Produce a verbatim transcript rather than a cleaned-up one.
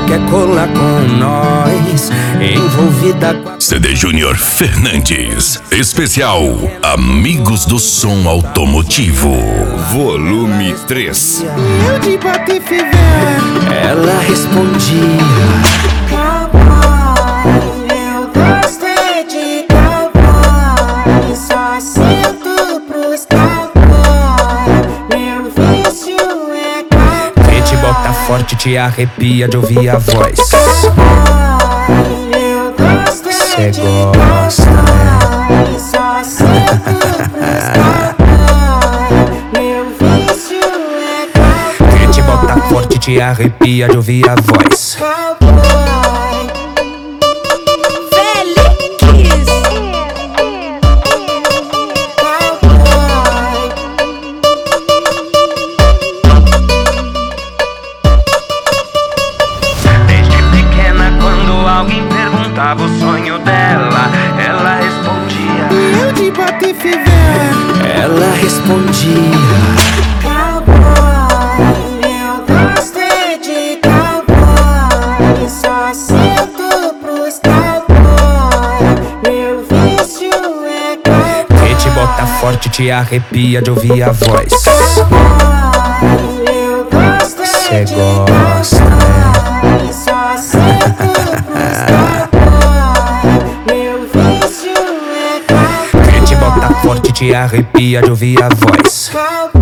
quer colar com nós, envolvida com a... C D Júnior Fernandes, especial Amigos do Som Automotivo, volume três. Eu de Patife velho, ela respondia: cowboy, eu gosto é de cowboy, só sinto pros cowboy, meu vício é cowboy. Quem te bota forte te arrepia de ouvir a voz. Cowboy, eu gosto é de gosta, cowboy, só sinto pros cowboy, meu vício é cowboy. Quem te bota forte te arrepia de ouvir a voz. Desde pequena, quando alguém perguntava o sonho dela, ela respondia: eu de Patife velho. Ela respondia: Cowboy, eu gosto é de cowboy, só sinto pros cowboy, meu vício é cowboy. quem te bota forte te arrepia de ouvir a voz. Cowboy, eu gosto é de gosta, cowboy, só sinto pros cowboy, meu vício é cowboy. quem te bota forte te arrepia de ouvir a voz. Cowboy.